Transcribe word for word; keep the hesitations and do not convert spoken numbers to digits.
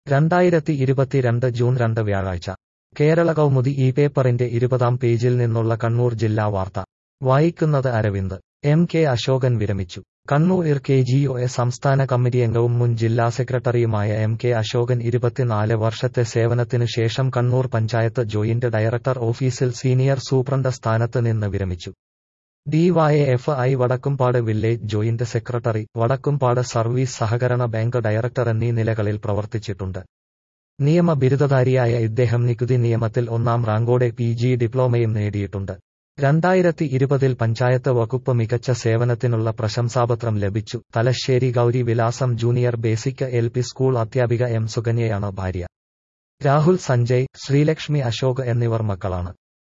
രണ്ടായിരത്തി ഇരുപത്തിരണ്ട് ജൂൺ രണ്ട് വ്യാഴാഴ്ച കേരള കൗമുദി ഈ പേപ്പറിന്റെ ഇരുപതാം പേജിൽ നിന്നുള്ള കണ്ണൂർ ജില്ലാ വാർത്ത വായിക്കുന്നത് അരവിന്ദ്. എം കെ അശോകൻ വിരമിച്ചു. കണ്ണൂർ ഇർ കെ ജി ഒ എ സംസ്ഥാന കമ്മിറ്റിയംഗവും മുൻ ജില്ലാ സെക്രട്ടറിയുമായ എം കെ അശോകൻ ഇരുപത്തിനാല് വർഷത്തെ സേവനത്തിനു ശേഷം കണ്ണൂർ പഞ്ചായത്ത് ജോയിന്റ് ഡയറക്ടർ ഓഫീസിൽ സീനിയർ സൂപ്രണ്ട് സ്ഥാനത്ത് നിന്ന് വിരമിച്ചു. D Y F I Vadakkumpad village joint secretary, Vadakkumpad service സഹകരണ ബാങ്ക് ഡയറക്ടർ എന്നീ നിലകളിൽ പ്രവർത്തിച്ചിട്ടുണ്ട്. നിയമ ബിരുദധാരിയായ ഇദ്ദേഹം നികുതി നിയമത്തിൽ ഒന്നാം റാങ്കോടെ പി ജി ഡിപ്ലോമയും നേടിയിട്ടുണ്ട്. രണ്ടായിരത്തി ഇരുപതിൽ പഞ്ചായത്ത് വകുപ്പ് മികച്ച സേവനത്തിനുള്ള പ്രശംസാപത്രം ലഭിച്ചു. Thalassery Gauri Vilasam junior basic L P school അധ്യാപിക എം സുകന്യയാണ് ഭാര്യ. രാഹുൽ സഞ്ജയ്, ശ്രീലക്ഷ്മി അശോക് എന്നിവർ മക്കളാണ്.